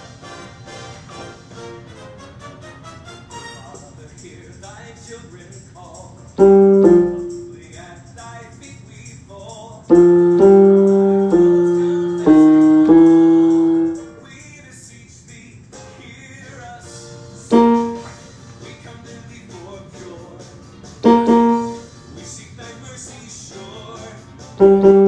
Father, hear thy children call. Humbly at thy feet we fall. We beseech thee, hear us. We come to thee for pure. We seek thy mercy sure.